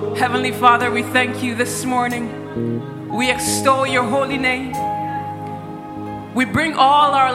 Heavenly Father, we thank you this morning. We extol your holy name. We bring all our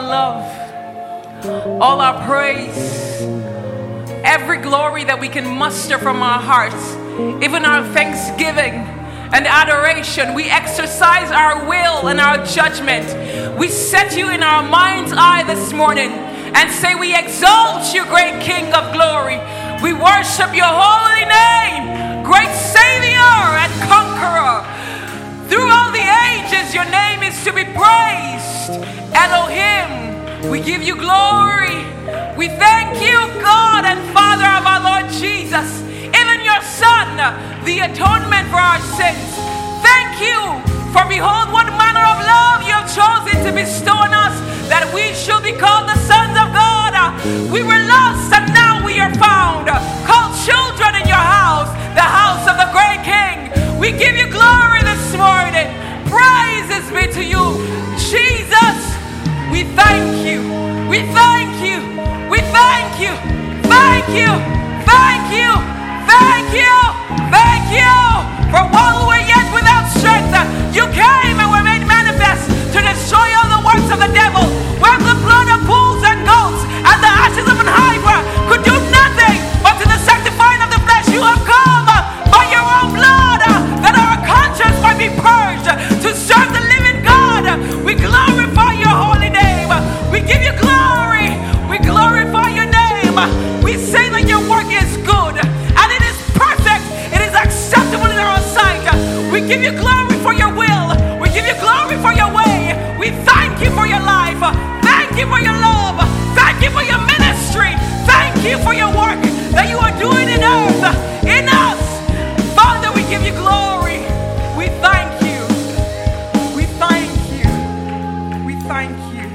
love, all our praise, every glory that we can muster from our hearts, even our thanksgiving and adoration. We exercise our will and our judgment. We set you in our mind's eye this morning and say we exalt you, great King of glory. We worship your holy name, great Savior and Conqueror. Through all the ages, your name is to be praised. Elohim, we give you glory. We thank you, God and Father of our Lord Jesus, even your Son, the atonement for our sins. Thank you, for behold, what manner of love you have chosen to bestow on us, that we should be called the sons of God. We were lost and now we are found, called children in your house, the house of the great King. We give you glory this morning. Praises be to you, Jesus. We thank you. We thank you. We thank you. Thank you. Thank you. Thank you. Thank you. For while we were yet without strength, you came and were made manifest to destroy all the works of the devil. Where the blood of bulls and goats and the ashes of an heifer could do nothing but to the sanctifying of the flesh, you have come by your own blood, that our conscience might be purged to serve the living God. We glorify your holy name. We give you glory. We glorify your name. We say that your work is good and it is perfect. It is acceptable in our sight. We give you glory for your will. We give you glory for your way. We thank you for your life. Thank you for your love. Thank you for your ministry. Thank you for your work that you are doing in earth, in us. Father, we give you glory. We thank you. We thank you. We thank you.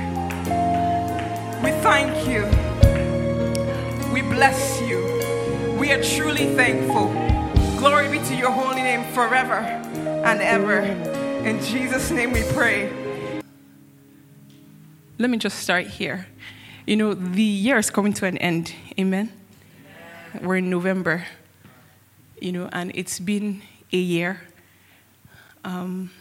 We thank you. We bless you. We are truly thankful. Glory be to your holy name forever and ever. In Jesus' name we pray. Let me just start here. You know, the year is coming to an end. Amen? We're in November. You know, and it's been a year. The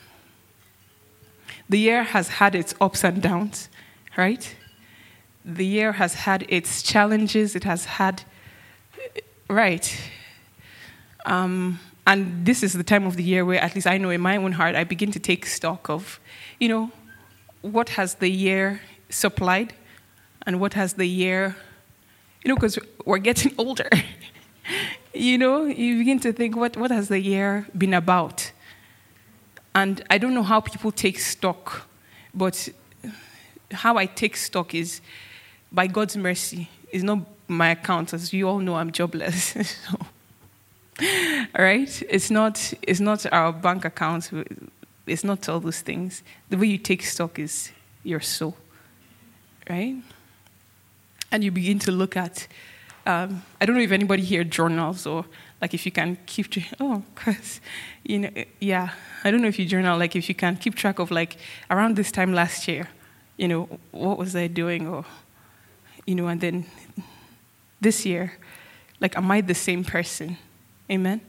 year has had its ups and downs, right? The year has had its challenges. It has had, right. And this is the time of the year where, at least I know in my own heart, I begin to take stock of, you know, what has the year supplied and what has the year, you know, because we're getting older. You know, you begin to think, what has the year been about? And I don't know how people take stock, but how I take stock is by God's mercy. It's not my account. As you all know, I'm jobless. So, all right? It's not our bank account. It's not all those things. The way you take stock is your soul, right? And you begin to look at, I don't know if anybody here journals or like if you can keep, because, you know, yeah, I don't know if you journal, like if you can keep track of like around this time last year, you know, what was I doing or, you know, and then this year, like, am I the same person? Amen?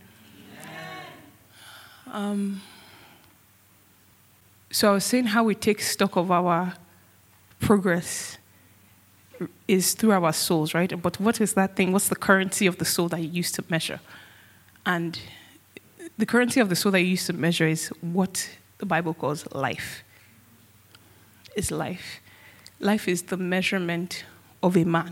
So I was saying how we take stock of our progress is through our souls, right? But what is that thing? What's the currency of the soul that you use to measure? And the currency of the soul that you use to measure is what the Bible calls life. It's life. Life is the measurement of a man.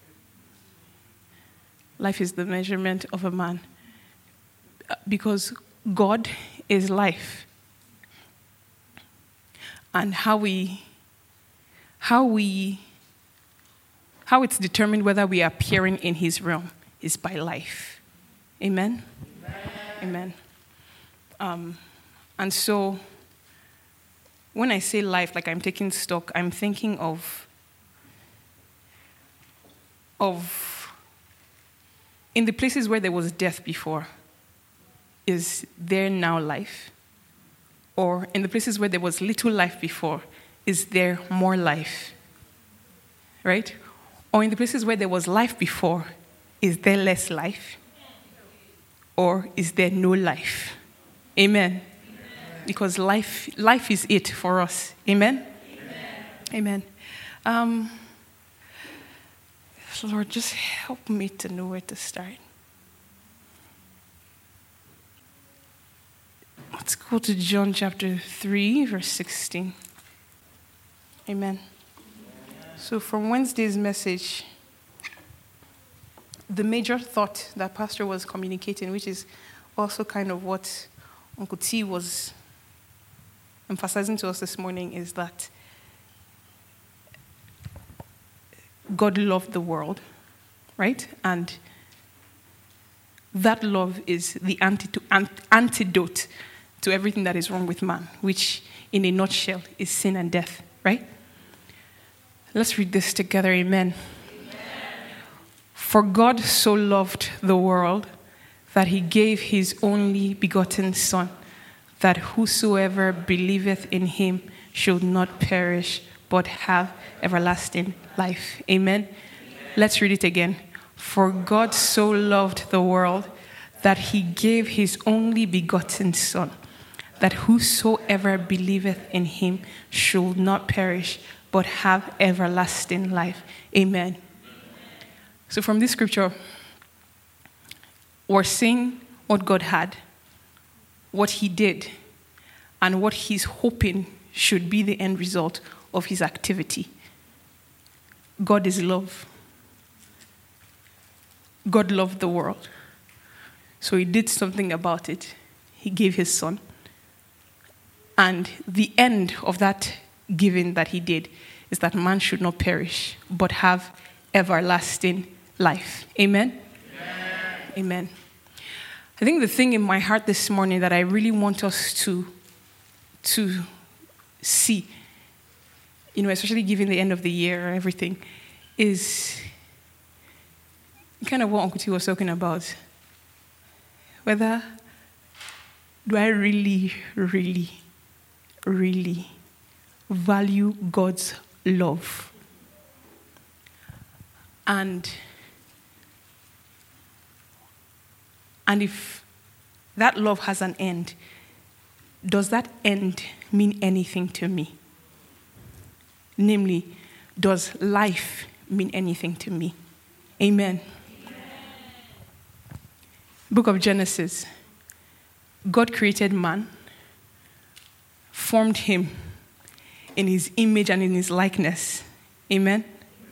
Life is the measurement of a man. Because God is life. And how it's determined whether we are appearing in his realm is by life. Amen? Amen. And so, when I say life, like I'm taking stock, I'm thinking of in the places where there was death before, is there now life? Or in the places where there was little life before, is there more life? Right? Or in the places where there was life before, is there less life? or is there no life? Amen. Because life is it for us. Amen? Amen. Lord, just help me to know where to start. Let's go to John chapter 3, verse 16. Amen. So from Wednesday's message, the major thought that Pastor was communicating, which is also kind of what Uncle T was emphasizing to us this morning, is that God loved the world, right? And that love is the antidote to everything that is wrong with man, which in a nutshell is sin and death, right? Let's read this together, amen. For God so loved the world that he gave his only begotten Son, that whosoever believeth in him should not perish, but have everlasting life. Amen. Let's read it again. For God so loved the world that he gave his only begotten Son, that whosoever believeth in him should not perish, but have everlasting life. Amen. So from this scripture, we're seeing what God had, what he did, and what he's hoping should be the end result of his activity. God is love. God loved the world. So he did something about it. He gave his Son. And the end of that giving that he did is that man should not perish, but have everlasting life. Amen? Amen. Amen. I think the thing in my heart this morning that I really want us to see, especially given the end of the year and everything, is kind of what Uncle T was talking about. Whether do I really, really, really value God's love? And if that love has an end, does that end mean anything to me? Namely, does life mean anything to me? Amen. Book of Genesis. God created man, formed him in his image and in his likeness. Amen.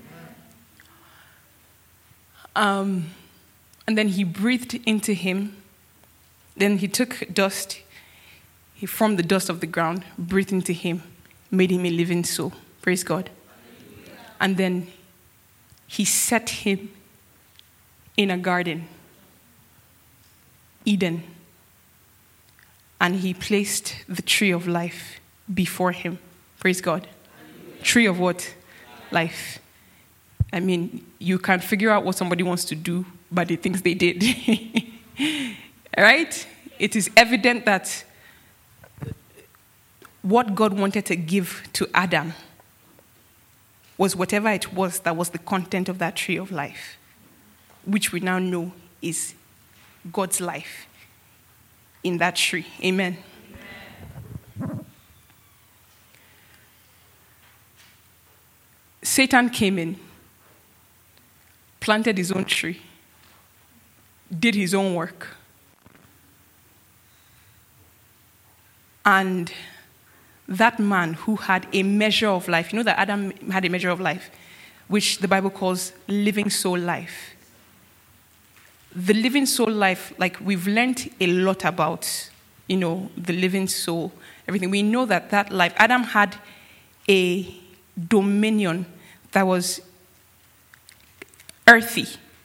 And then he breathed into him. Then he took dust. He formed the dust of the ground, breathed into him, made him a living soul. Praise God. And then he set him in a garden, Eden. And he placed the tree of life before him. Praise God. Tree of what? Life. I mean, you can figure out what somebody wants to do by the things they did. Right? It is evident that what God wanted to give to Adam was whatever it was that was the content of that tree of life, which we now know is God's life in that tree. Amen. Satan came in, planted his own tree, did his own work. And that man who had a measure of life, that Adam had a measure of life, which the Bible calls living soul life. The living soul life, like we've learned a lot about, the living soul, everything. We know that life, Adam had a dominion that was earthy.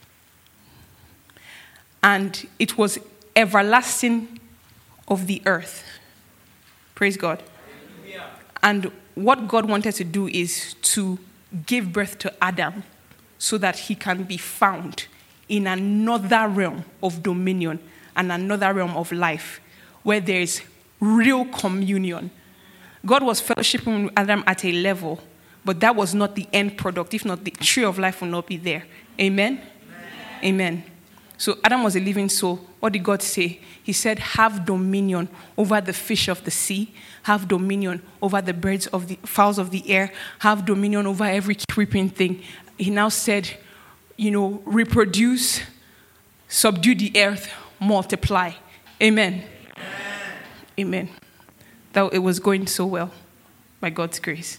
And it was everlasting of the earth. Praise God. Hallelujah. And what God wanted to do is to give birth to Adam so that he can be found in another realm of dominion and another realm of life where there is real communion. God was fellowshipping with Adam at a level, but that was not the end product. If not, the tree of life will not be there. Amen? Amen. So Adam was a living soul, what did God say? He said, have dominion over the fish of the sea, have dominion over the birds of the fowls of the air, have dominion over every creeping thing. He now said, reproduce, subdue the earth, multiply. Amen. Amen. That it was going so well by God's grace.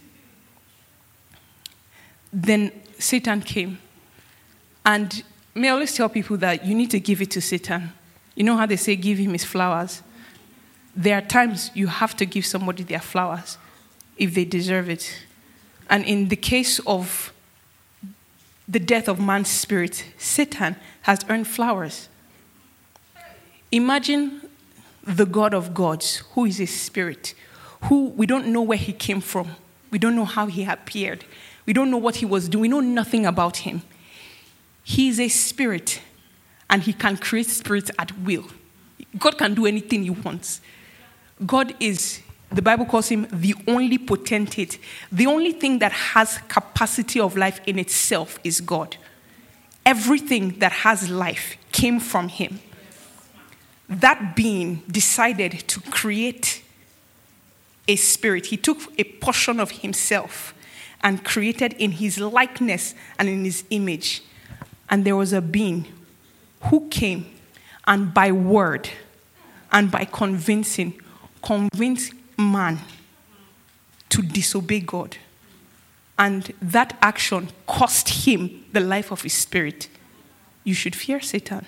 Then Satan came. And may I always tell people that you need to give it to Satan. You know how they say give him his flowers? There are times you have to give somebody their flowers if they deserve it. And in the case of the death of man's spirit, Satan has earned flowers. Imagine the God of gods, who is a spirit, who we don't know where he came from. We don't know how he appeared. We don't know what he was doing. We know nothing about him. He is a spirit, and he can create spirits at will. God can do anything he wants. God is, the Bible calls him the only potentate. The only thing that has capacity of life in itself is God. Everything that has life came from him. That being decided to create a spirit. He took a portion of himself and created in his likeness and in his image. And there was a being who came and by word and by convinced man to disobey God. And that action cost him the life of his spirit. You should fear Satan.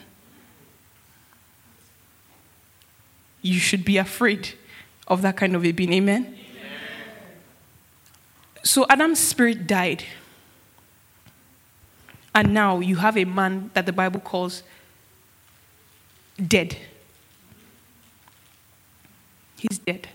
You should be afraid of that kind of a being. Amen? Amen. So Adam's spirit died. And now you have a man that the Bible calls dead. He's dead.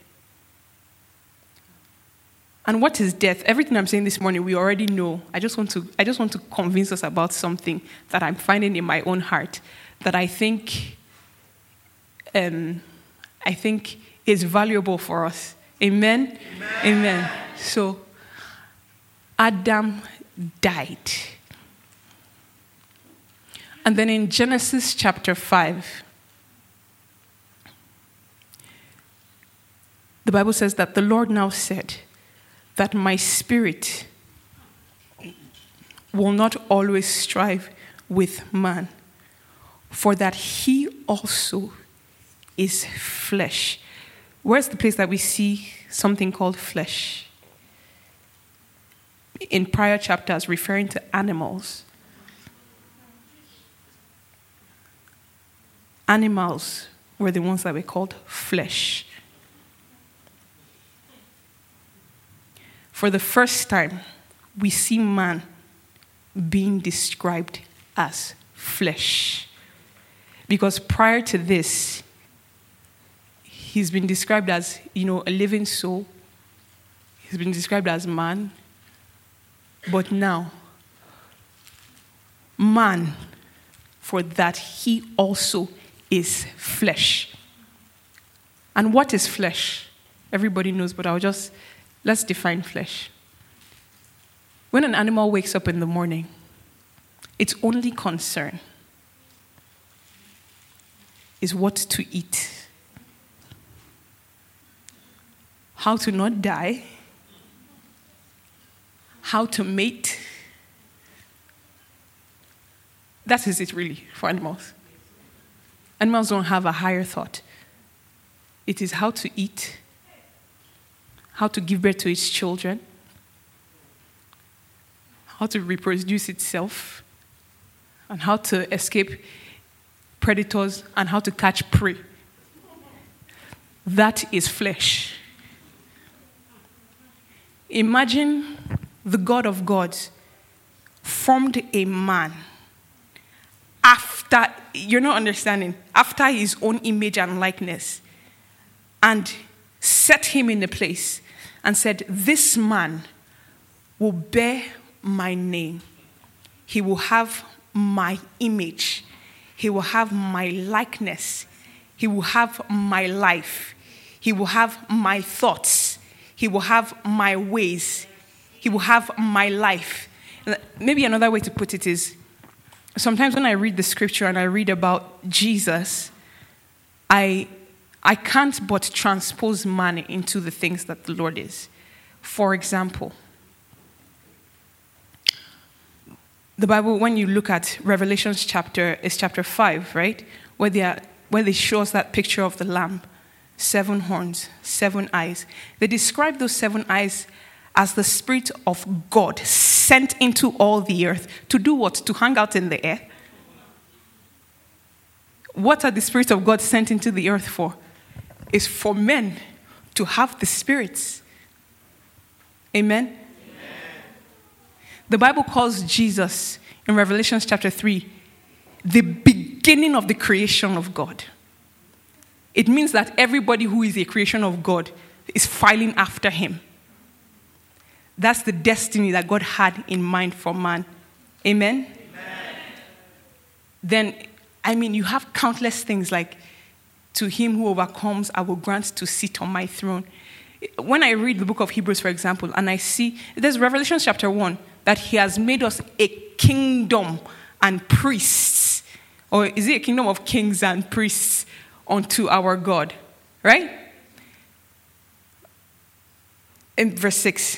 And what is death? Everything I'm saying this morning, we already know. I just want to convince us about something that I'm finding in my own heart that I think is valuable for us. Amen? Amen. Amen. So, Adam died. And then in Genesis chapter 5, the Bible says that the Lord now said that my spirit will not always strive with man, for that he also is flesh. Where's the place that we see something called flesh? In prior chapters, referring to animals. Animals were the ones that were called flesh. For the first time, we see man being described as flesh. Because prior to this, he's been described as, a living soul. He's been described as man. But now, man, for that he also is flesh. And what is flesh? Everybody knows, but let's define flesh. When an animal wakes up in the morning, its only concern is what to eat, how to not die, how to mate. That is it really for animals. Animals don't have a higher thought. It is how to eat, how to give birth to its children, how to reproduce itself, and how to escape predators, and how to catch prey. That is flesh. Imagine the God of gods formed a man after, you're not understanding, after his own image and likeness, and set him in a place and said, this man will bear my name. He will have my image. He will have my likeness. He will have my life. He will have my thoughts. He will have my ways. He will have my life. Maybe another way to put it is, sometimes when I read the scripture and I read about Jesus, I can't but transpose man into the things that the Lord is. For example, the Bible, when you look at Revelations chapter 5, right? Where they show us that picture of the lamb, 7 horns, 7 eyes. They describe those 7 eyes as the Spirit of God sent into all the earth. To do what? To hang out in the air. What are the Spirit of God sent into the earth for? It's for men to have the spirits. Amen? Amen. The Bible calls Jesus in Revelation chapter 3 the beginning of the creation of God. It means that everybody who is a creation of God is filing after him. That's the destiny that God had in mind for man. Amen? Amen. Then, you have countless things like, to him who overcomes, I will grant to sit on my throne. When I read the book of Hebrews, for example, and I see, there's Revelation chapter 1, that he has made us a kingdom and priests. Or is it a kingdom of kings and priests unto our God? Right? In verse 6.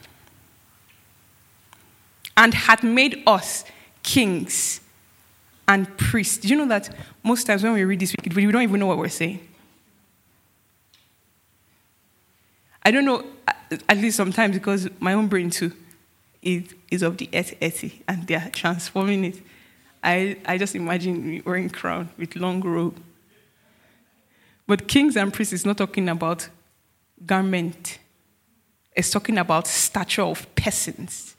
And hath made us kings and priests. Do you know that most times when we read this, we don't even know what we're saying? I don't know, at least sometimes, because my own brain too is of the earthy, and they're transforming it. I just imagine me wearing crown with long robe. But kings and priests is not talking about garment. It's talking about stature of persons.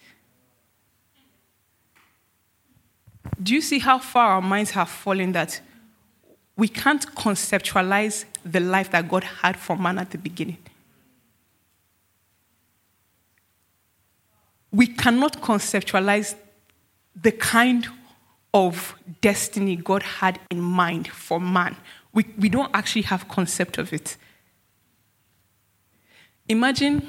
Do you see how far our minds have fallen that we can't conceptualize the life that God had for man at the beginning? We cannot conceptualize the kind of destiny God had in mind for man. We don't actually have concept of it. Imagine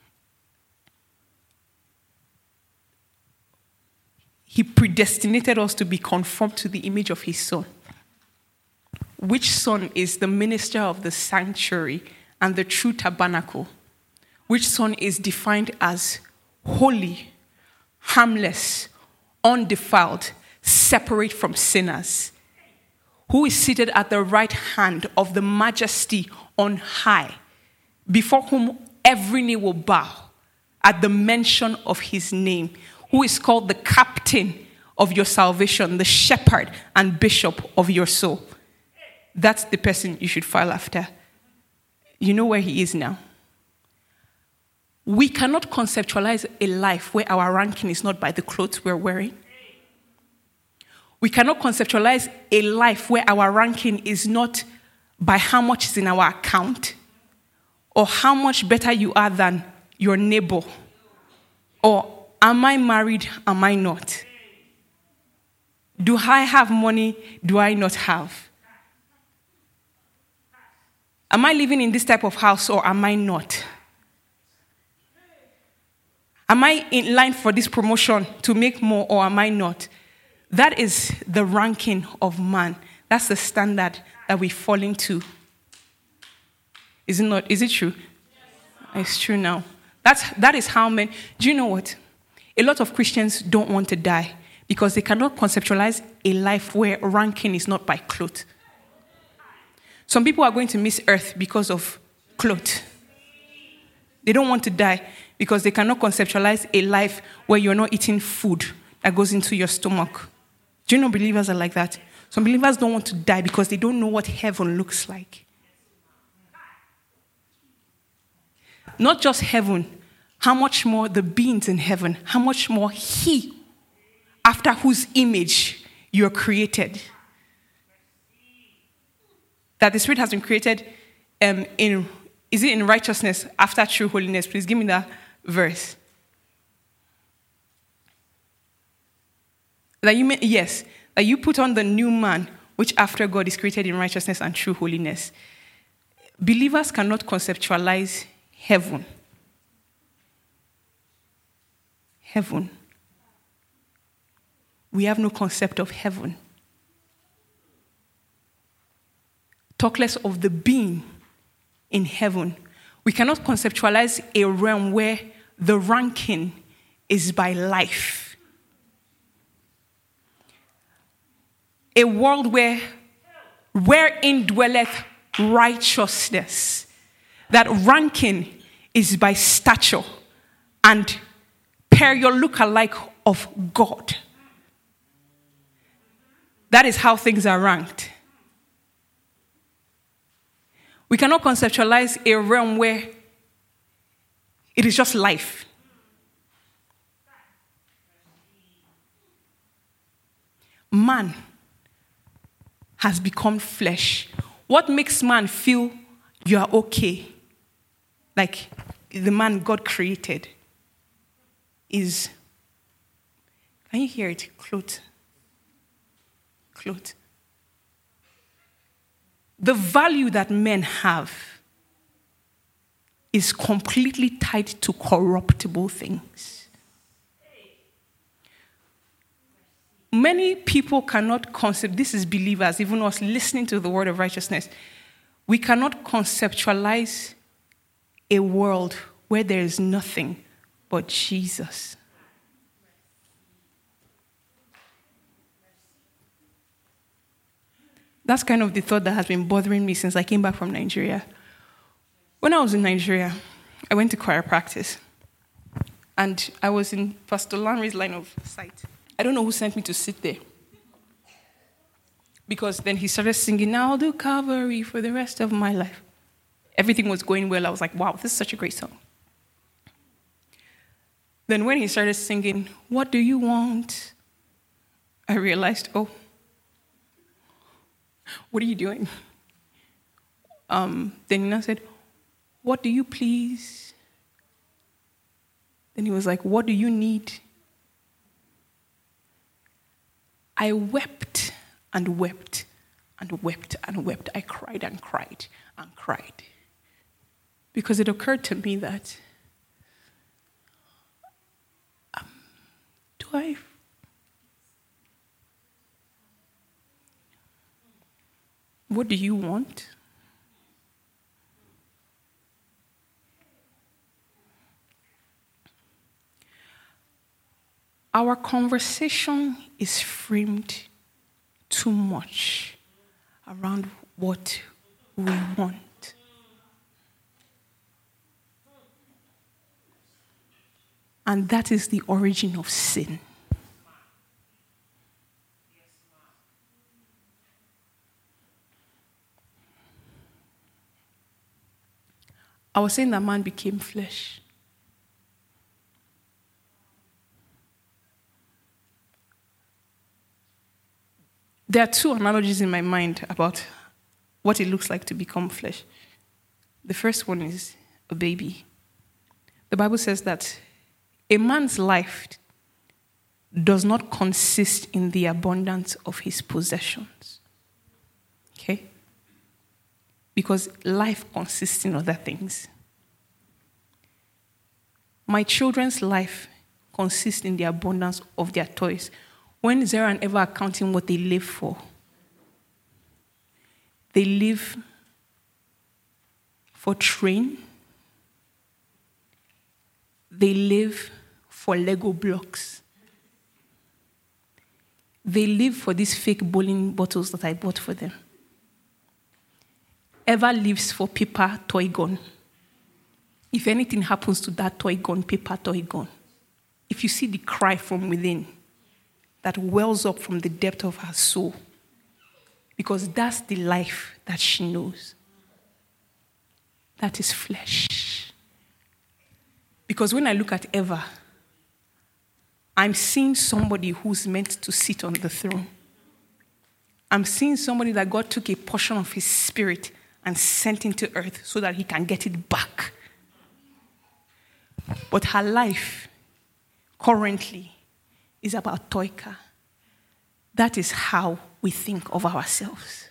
he predestinated us to be conformed to the image of his son. Which son is the minister of the sanctuary and the true tabernacle? Which son is defined as holy, harmless, undefiled, separate from sinners? Who is seated at the right hand of the majesty on high, before whom every knee will bow at the mention of his name? Who is called the captain of your salvation, the shepherd and bishop of your soul? That's the person you should file after. You know where he is now. We cannot conceptualize a life where our ranking is not by the clothes we're wearing. We cannot conceptualize a life where our ranking is not by how much is in our account, or how much better you are than your neighbor, or am I married, am I not? Do I have money, do I not have? Am I living in this type of house, or am I not? Am I in line for this promotion to make more, or am I not? That is the ranking of man. That's the standard that we fall into. Is it not? Is it true? It's true now. That is how men. Do you know what? A lot of Christians don't want to die because they cannot conceptualize a life where ranking is not by clothes. Some people are going to miss earth because of clothes. They don't want to die because they cannot conceptualize a life where you're not eating food that goes into your stomach. Do you know believers are like that? Some believers don't want to die because they don't know what heaven looks like. Not just heaven, how much more the beings in heaven, how much more he, after whose image you're created. That the Spirit has been created is it in righteousness after true holiness? Please give me that verse. That you put on the new man, which after God is created in righteousness and true holiness. Believers cannot conceptualize heaven. Heaven. We have no concept of heaven. talk less of the being in heaven. We cannot conceptualize a realm where the ranking is by life. A world wherein dwelleth righteousness. That ranking is by stature and per your look-alike of God. That is how things are ranked. We cannot conceptualize a realm where it is just life. Man has become flesh. What makes man feel you are okay, like the man God created, is, can you hear it? Clothes. The value that men have is completely tied to corruptible things. Many people cannot concept, this is believers, even us listening to the word of righteousness, we cannot conceptualize a world where there is nothing but Jesus. That's kind of the thought that has been bothering me since I came back from Nigeria. When I was in Nigeria, I went to choir practice. And I was in Pastor Lanry's line of sight. I don't know who sent me to sit there. Because then he started singing, "I'll do Calvary for the rest of my life." Everything was going well. I was like, wow, this is such a great song. Then when he started singing, "What do you want?" I realized, oh, what are you doing? Then Nina said, "What do you please?" Then he was like, "What do you need?" I wept and wept and wept and wept. I cried and cried and cried. Because it occurred to me that, what do you want? Our conversation is framed too much around what we want. And that is the origin of sin. I was saying that man became flesh. There are two analogies in my mind about what it looks like to become flesh. The first one is a baby. The Bible says that a man's life does not consist in the abundance of his possessions. Okay? Because life consists in other things. My children's life consists in the abundance of their toys. When Zara and Eva are counting what they live for, they live for train. They live for Lego blocks. They live for these fake bowling bottles that I bought for them. Eva lives for paper toy gun. If anything happens to that toy gun, paper toy gun, if you see the cry from within that wells up from the depth of her soul, because that's the life that she knows. That is flesh. Because when I look at Eva, I'm seeing somebody who's meant to sit on the throne. I'm seeing somebody that God took a portion of his spirit and sent into earth so that he can get it back. But her life currently is about Toika. That is how we think of ourselves.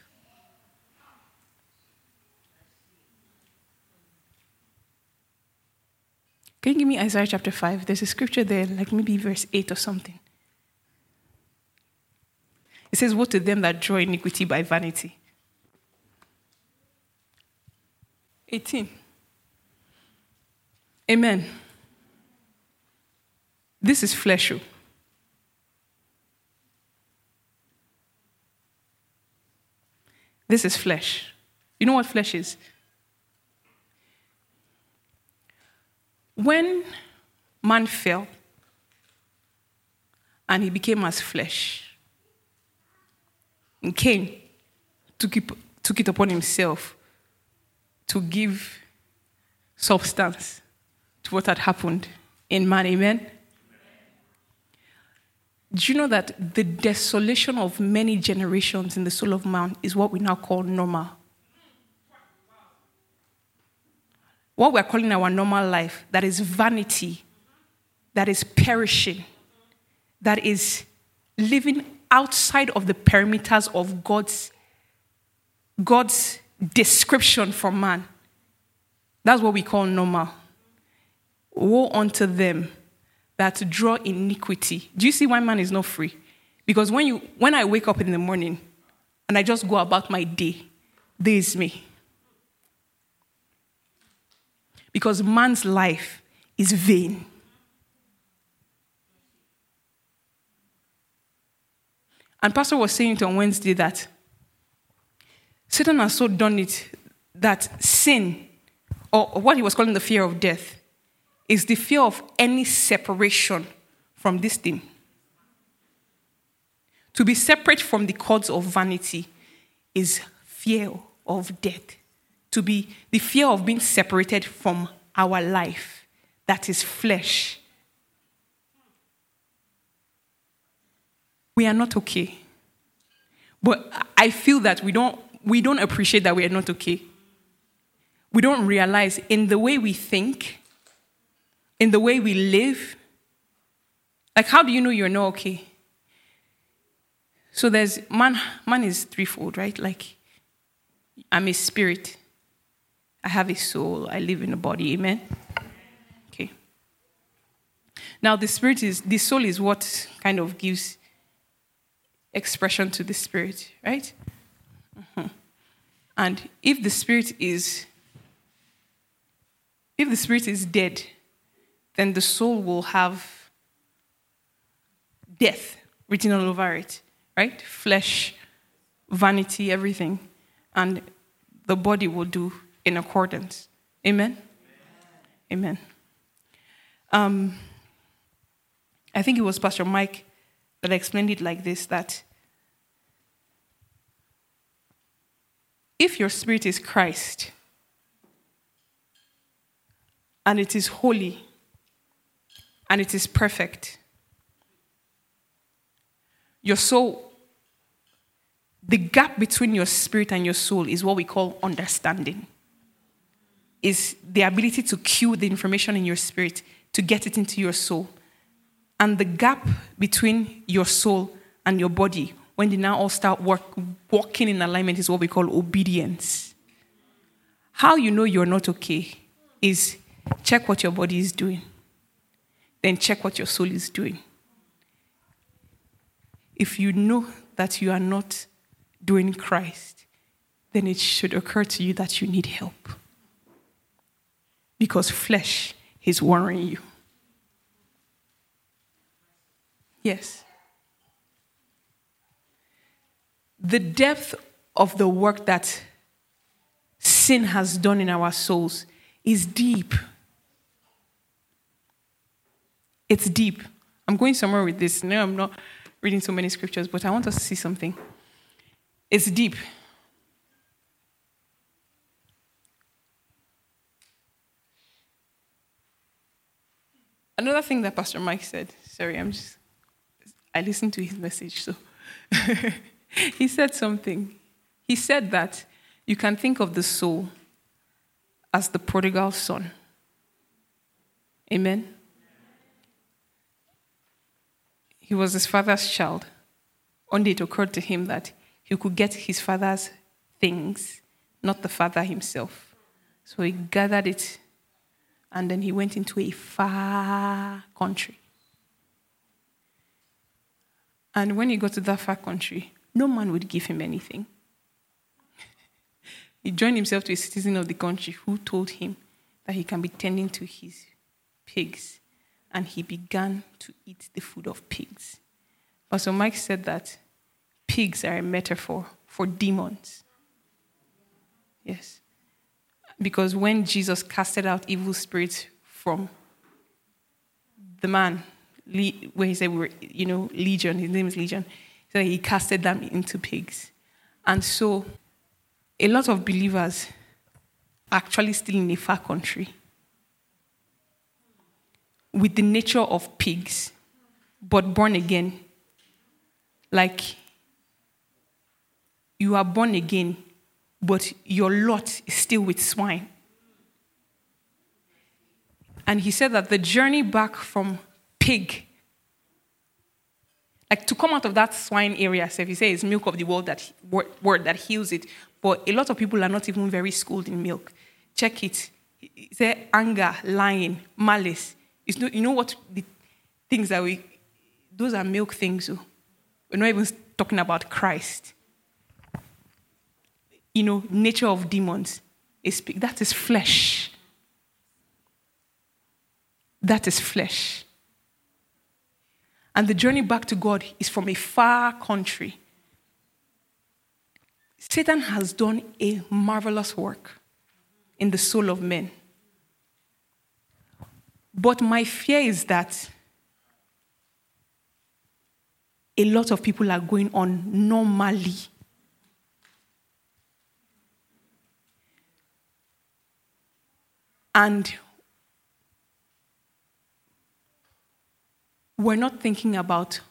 Can you give me Isaiah chapter 5? There's a scripture there, like maybe verse 8 or something. It says, "Woe to them that draw iniquity by vanity." 18. Amen. This is flesh. This is flesh. You know what flesh is? When man fell and he became as flesh, and Cain took it upon himself to give substance to what had happened in man. Amen? Do you know that the desolation of many generations in the soul of man is what we now call normal? What we're calling our normal life, that is vanity, that is perishing, that is living outside of the perimeters of God's description for man. That's what we call normal. Woe unto them that draw iniquity. Do you see why man is not free? Because when I wake up in the morning and I just go about my day, there is me. Because man's life is vain. And Pastor was saying it on Wednesday that Satan has so done it that sin, or what he was calling the fear of death, is the fear of any separation from this thing. To be separate from the cords of vanity is fear of death. To be the fear of being separated from our life, that is flesh. We are not okay. But I feel that we don't appreciate that we are not okay. We don't realize in the way we think, in the way we live. Like, how do you know you're not okay? So there's man is threefold, right? Like, I'm a spirit. I have a soul. I live in a body. Amen? Okay. Now, the soul is what kind of gives expression to the spirit, right? Mm-hmm. And if the spirit is dead, then the soul will have death written all over it, right? Flesh, vanity, everything. And the body will do in accordance. Amen? Amen. I think it was Pastor Mike that explained it like this, that if your spirit is Christ and it is holy and it is perfect, your soul, the gap between your spirit and your soul is what we call understanding. Is the ability to cue the information in your spirit to get it into your soul. And the gap between your soul and your body, when they now all start walking in alignment, is what we call obedience. How you know you're not okay is check what your body is doing. Then check what your soul is doing. If you know that you are not doing Christ, then it should occur to you that you need help. Because flesh is worrying you. Yes. The depth of the work that sin has done in our souls is deep. It's deep. I'm going somewhere with this. No, I'm not reading so many scriptures, but I want us to see something. It's deep. Another thing that Pastor Mike said, I listened to his message, so he said something. He said that you can think of the soul as the prodigal son. Amen? He was his father's child. One day it occurred to him that he could get his father's things, not the father himself. So he gathered it, and then he went into a far country. And when he got to that far country, no man would give him anything. He joined himself to a citizen of the country who told him that he can be tending to his pigs. And he began to eat the food of pigs. Pastor Mike said that pigs are a metaphor for demons. Yes. Because when Jesus casted out evil spirits from the man, where he said we were, Legion, his name is Legion, he said he casted them into pigs. And so a lot of believers are actually still in a far country with the nature of pigs, but born again. Like, you are born again, but your lot is still with swine. And he said that the journey back from pig, like to come out of that swine area, so if you say it's milk of the world, that word that heals it, but a lot of people are not even very schooled in milk. Check it. It's anger, lying, malice. You know what the things that those are milk things. So we're not even talking about Christ. Nature of demons. That is flesh. That is flesh. And the journey back to God is from a far country. Satan has done a marvelous work in the soul of men. But my fear is that a lot of people are going on normally. And we're not thinking about,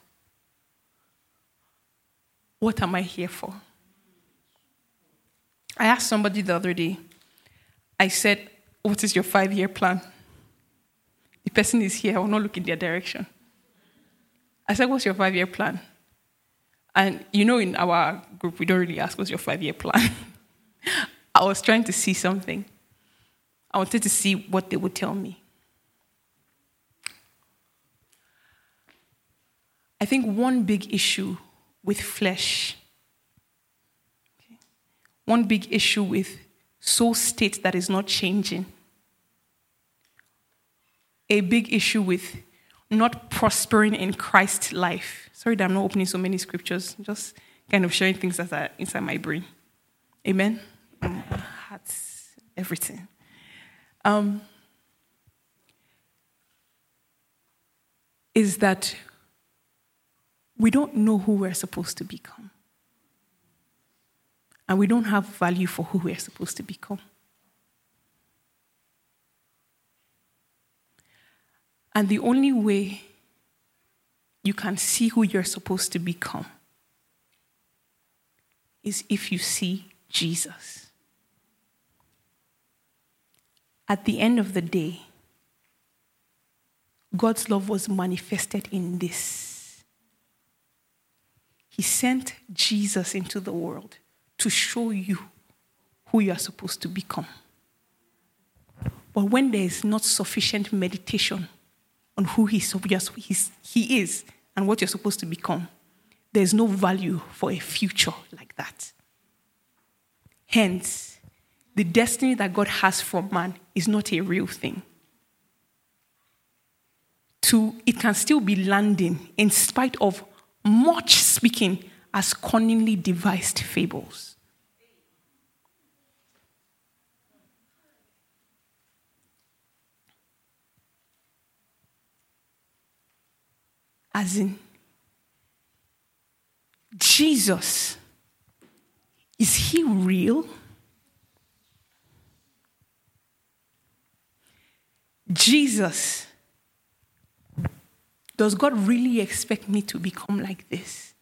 what am I here for? I asked somebody the other day, I said, what is your 5-year plan? The person is here, I will not look in their direction. I said, what's your 5-year plan? And in our group, we don't really ask, what's your 5-year plan? I was trying to see something. I wanted to see what they would tell me. I think one big issue with flesh, one big issue with soul state that is not changing, a big issue with not prospering in Christ's life. Sorry that I'm not opening so many scriptures, just kind of sharing things that are inside my brain. Amen? Hearts, everything. Is that we don't know who we're supposed to become. And we don't have value for who we're supposed to become. And the only way you can see who you're supposed to become is if you see Jesus. At the end of the day, God's love was manifested in this. He sent Jesus into the world to show you who you are supposed to become. But when there is not sufficient meditation on who he is and what you're supposed to become, there's no value for a future like that. Hence, the destiny that God has for man is not a real thing. It can still be landing in spite of much speaking as cunningly devised fables. As in, Jesus, is he real? Jesus, does God really expect me to become like this?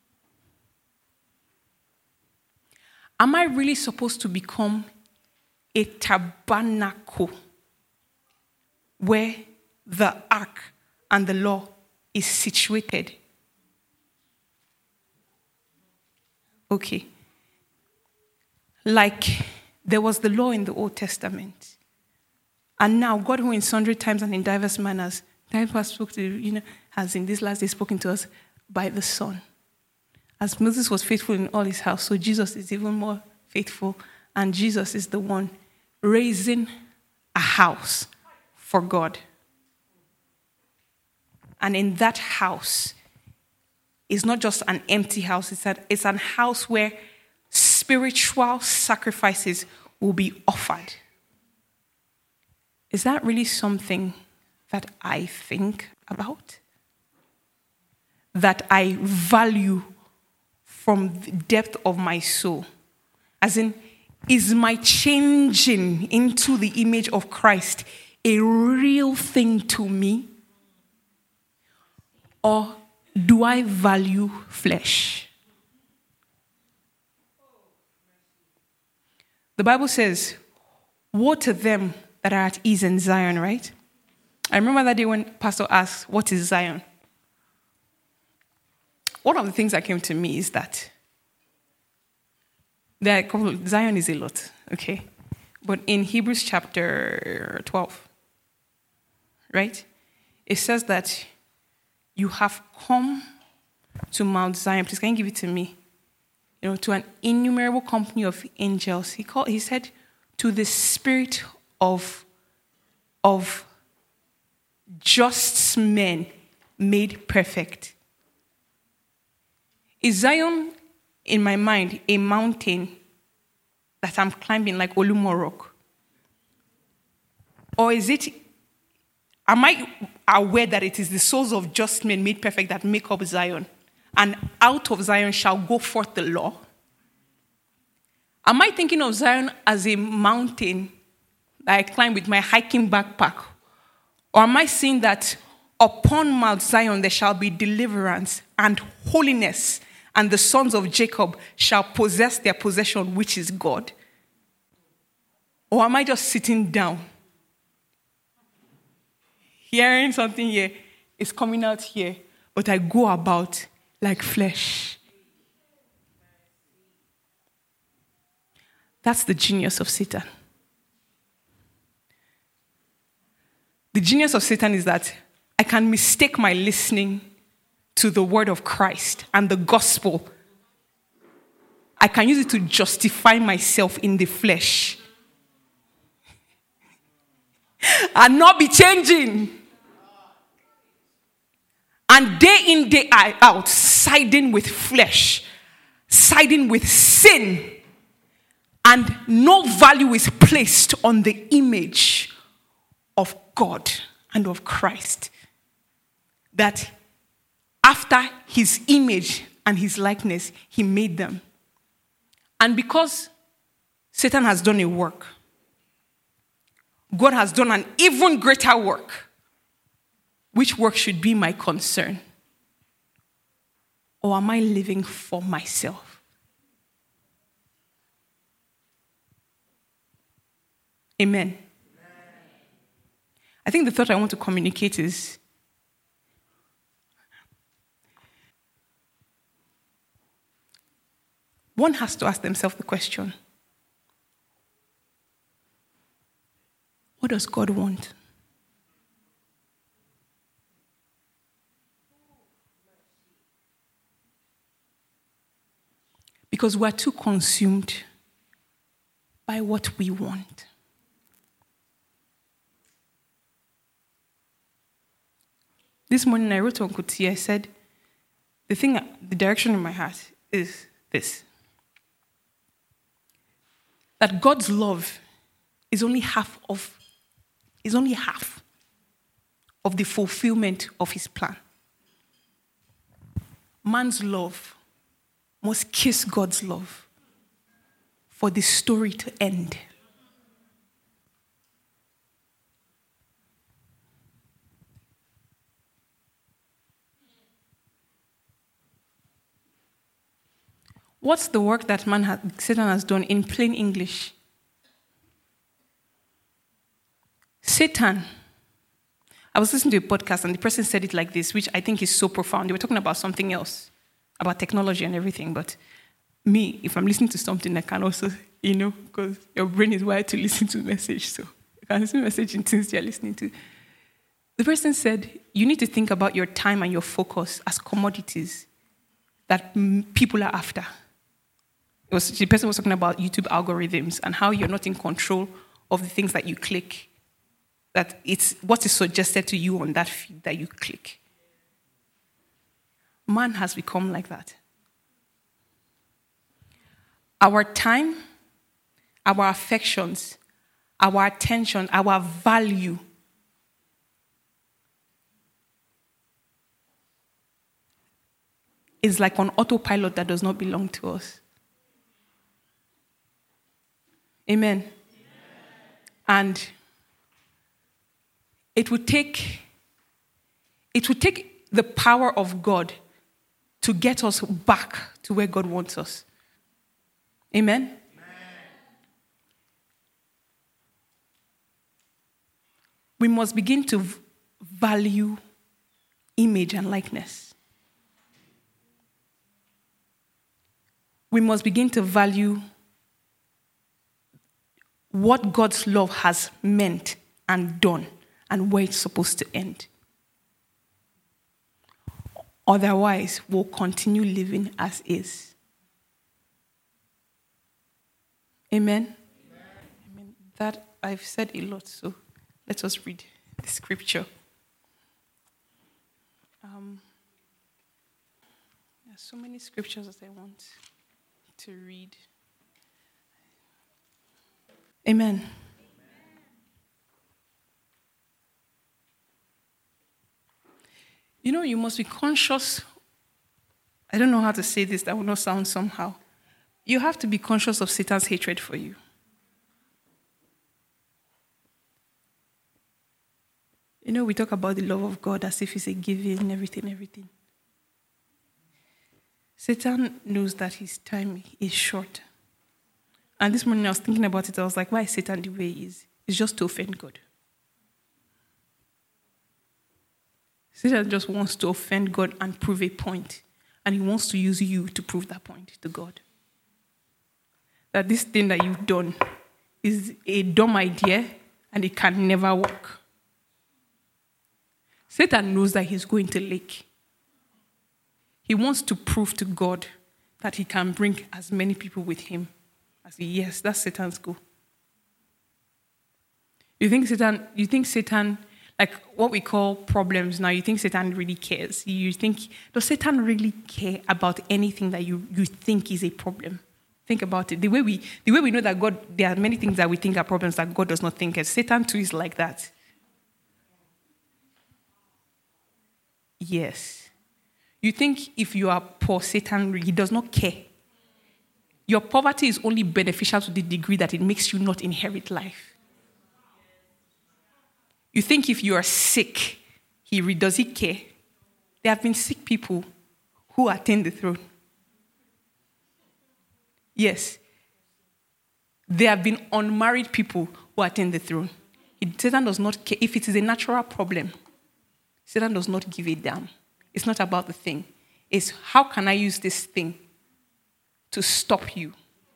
Am I really supposed to become a tabernacle where the ark and the law is situated? Okay. Like there was the law in the Old Testament. And now God, who in sundry times and in diverse manners, spoke to, has in this last day spoken to us by the Son. As Moses was faithful in all his house, so Jesus is even more faithful And Jesus is the one raising a house for God. And in that house is not just an empty house, it's an house where spiritual sacrifices will be offered. Is that really something that I think about? That I value from the depth of my soul? As in, is my changing into the image of Christ a real thing to me? Or do I value flesh? The Bible says, woe to them that are at ease in Zion, right? I remember that day when Pastor asked, what is Zion? One of the things that came to me is that Zion is a lot, okay? But in Hebrews chapter 12, right? It says that you have come to Mount Zion. Please, can you give it to me? To an innumerable company of angels. He said, to the spirit of just men made perfect. Is Zion, in my mind, a mountain that I'm climbing like Olumo Rock? Or am I aware that it is the souls of just men made perfect that make up Zion? And out of Zion shall go forth the law? Am I thinking of Zion as a mountain that I climb with my hiking backpack? Or am I seeing that upon Mount Zion there shall be deliverance and holiness, and the sons of Jacob shall possess their possession, which is God? Or am I just sitting down, hearing something here, it's coming out here, but I go about like flesh? That's the genius of Satan. The genius of Satan is that I can mistake my listening to the word of Christ and the gospel. I can use it to justify myself in the flesh and not be changing. And day in, day out, siding with flesh, siding with sin, and no value is placed on the image of God and of Christ. That after his image and his likeness, he made them. And because Satan has done a work, God has done an even greater work. Which work should be my concern? Or am I living for myself? Amen. I think the thought I want to communicate is, one has to ask themselves the question, what does God want? Because we're too consumed by what we want. This morning I wrote to Uncle T. I said, the direction in my heart is this. That God's love is only half of the fulfillment of his plan. Man's love must kiss God's love for the story to end. What's the work that Satan has done in plain English? Satan, I was listening to a podcast and the person said it like this, which I think is so profound. They were talking about something else, about technology and everything, but me, if I'm listening to something, I can also, because your brain is wired to listen to message, so you can listen to message in things you're listening to. The person said, you need to think about your time and your focus as commodities that people are after. The person was talking about YouTube algorithms and how you're not in control of the things that you click. That it's what is suggested to you on that feed that you click. Man has become like that. Our time, our affections, our attention, our value is like on autopilot that does not belong to us. Amen. And it would take the power of God to get us back to where God wants us. Amen? Amen. We must begin to value image and likeness. We must begin to value what God's love has meant and done and where it's supposed to end. Otherwise, we'll continue living as is. Amen? Amen. That I've said a lot, so let us read the scripture. There's so many scriptures that I want to read. Amen. You know, you must be conscious. I don't know how to say this, that will not sound somehow. You have to be conscious of Satan's hatred for you. You know, we talk about the love of God as if it's a giving, everything. Satan knows that his time is short. And this morning I was thinking about it. I was like, why is Satan the way he is? It's just to offend God. Satan just wants to offend God and prove a point. And he wants to use you to prove that point to God. That this thing that you've done is a dumb idea and it can never work. Satan knows that he's going to leak. He wants to prove to God that he can bring as many people with him. Yes, that's Satan's goal. You think Satan, like what we call problems now, you think Satan really cares. You think, does Satan really care about anything that you think is a problem? Think about it. The way we know that God, there are many things that we think are problems that God does not think as. Satan too is like that. Yes. You think if you are poor, Satan, he does not care. Your poverty is only beneficial to the degree that it makes you not inherit life. You think if you are sick, does he care? There have been sick people who attain the throne. Yes. There have been unmarried people who attain the throne. Satan does not care. If it is a natural problem, Satan does not give a damn. It's not about the thing. It's how can I use this thing to stop you?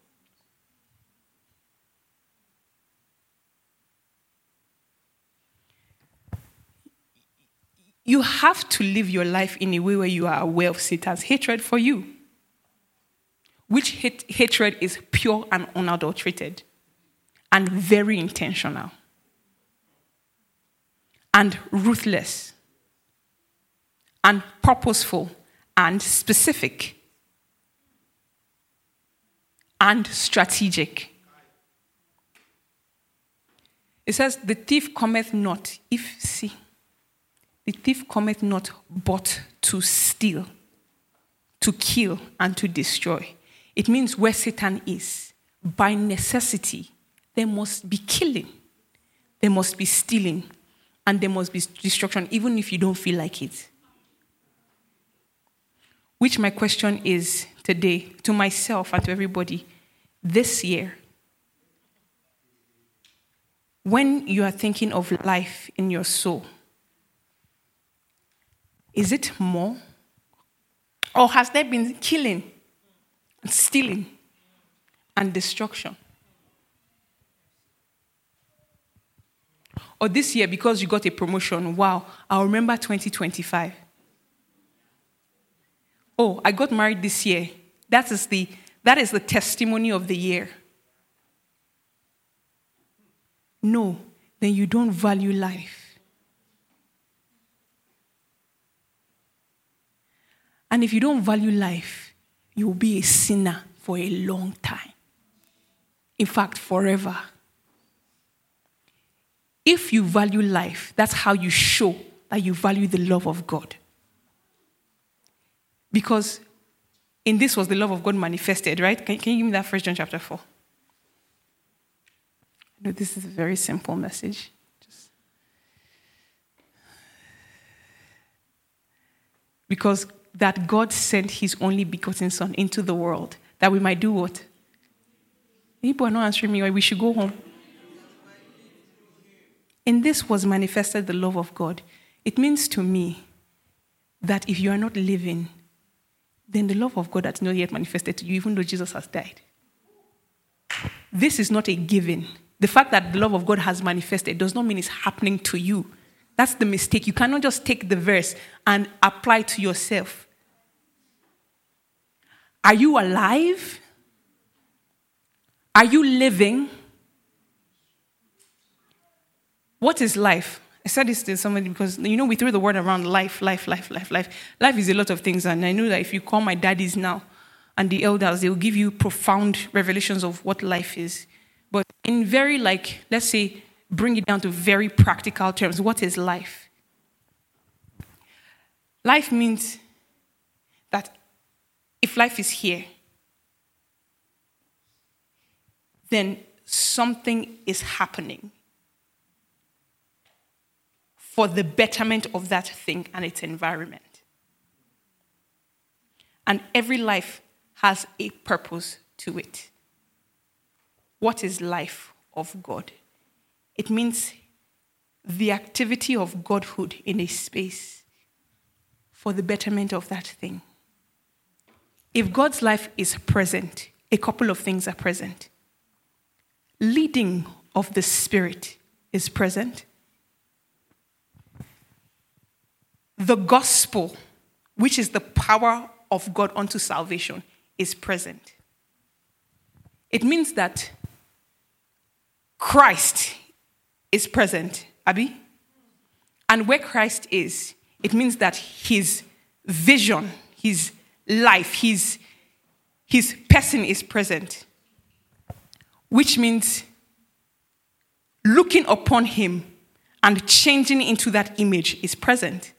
You have to live your life in a way where you are aware of Satan's hatred for you. Which hatred is pure and unadulterated and very intentional and ruthless and purposeful and specific and strategic. It says, the thief cometh not, the thief cometh not but to steal, to kill, and to destroy. It means where Satan is, by necessity, there must be killing, there must be stealing, and there must be destruction, even if you don't feel like it. Which my question is today, to myself and to everybody, this year, when you are thinking of life in your soul, is it more? Or has there been killing and stealing and destruction? Or this year, because you got a promotion, wow, I'll remember 2025. Oh, I got married this year. That is the That is the testimony of the year. No, then you don't value life. And if you don't value life, you will be a sinner for a long time. In fact, forever. If you value life, that's how you show that you value the love of God. Because in this was the love of God manifested, right? Can you give me that 1 John chapter 4? I know this is a very simple message. Because that God sent his only begotten Son into the world, that we might do what? People are not answering me, or we should go home. In this was manifested the love of God. It means to me that if you are not living, then the love of God has not yet manifested to you, even though Jesus has died. This is not a given. The fact that the love of God has manifested does not mean it's happening to you. That's the mistake. You cannot just take the verse and apply it to yourself. Are you alive? Are you living? What is life? I said this to somebody because, we threw the word around life. Life is a lot of things. And I know that if you call my daddies now and the elders, they will give you profound revelations of what life is. But in very, let's say, bring it down to very practical terms, what is life? Life means that if life is here, then something is happening for the betterment of that thing and its environment. And every life has a purpose to it. What is life of God? It means the activity of Godhood in a space for the betterment of that thing. If God's life is present, a couple of things are present. Leading of the Spirit is present. The gospel, which is the power of God unto salvation, is present. It means that Christ is present, Abi. And where Christ is, it means that his vision, his life, his person is present. Which means looking upon him and changing into that image is present.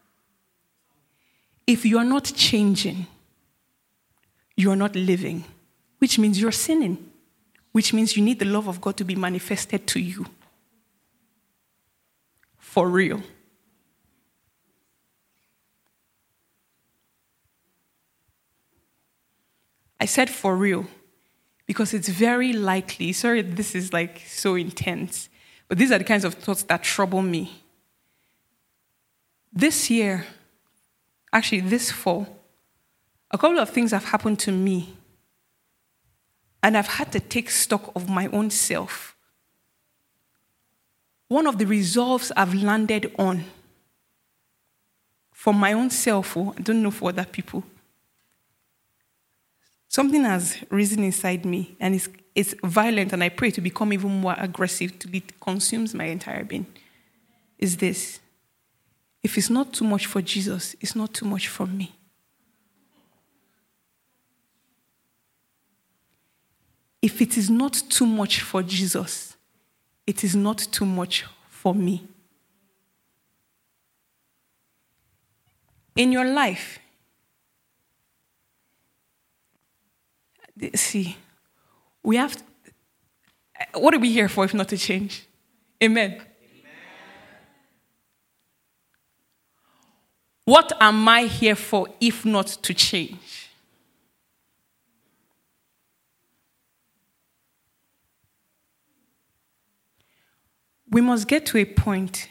If you are not changing, you are not living, which means you're sinning, which means you need the love of God to be manifested to you. For real. I said for real because it's very likely, sorry, this is so intense, but these are the kinds of thoughts that trouble me. This year, actually this fall, a couple of things have happened to me, and I've had to take stock of my own self. One of the resolves I've landed on for my own self, I don't know for other people, something has risen inside me, and it's violent, and I pray to become even more aggressive till it consumes my entire being, is this. If it's not too much for Jesus, it's not too much for me. If it is not too much for Jesus, it is not too much for me. In your life, see, we have, what are we here for if not to change? Amen. What am I here for if not to change? We must get to a point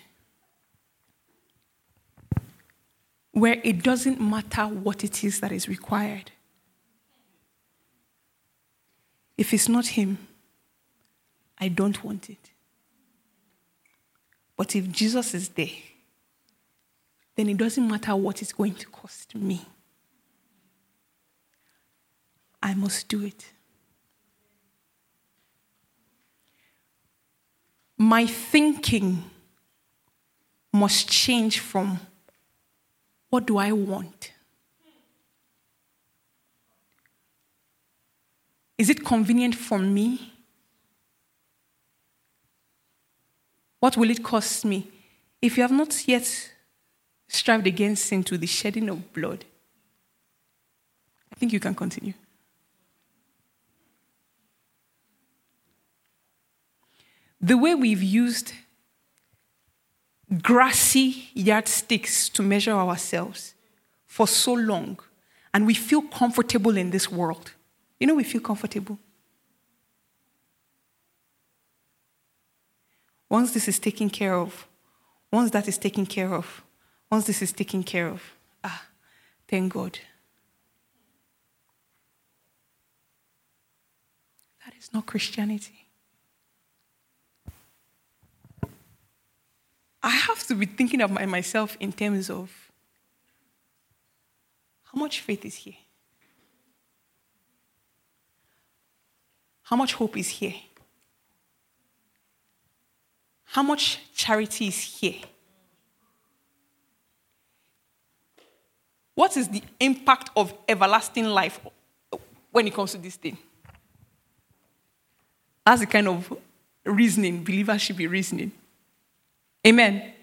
where it doesn't matter what it is that is required. If it's not him, I don't want it. But if Jesus is there, then it doesn't matter what it's going to cost me. I must do it. My thinking must change from what do I want? Is it convenient for me? What will it cost me? If you have not yet strived against sin to the shedding of blood, I think you can continue. The way we've used grassy yardsticks to measure ourselves for so long, and we feel comfortable in this world. You know, we feel comfortable. Once this is taken care of, once that is taken care of, once this is taken care of, thank God. That is not Christianity. I have to be thinking of myself in terms of how much faith is here? How much hope is here? How much charity is here? What is the impact of everlasting life when it comes to this thing? That's the kind of reasoning believers should be reasoning. Amen. Amen.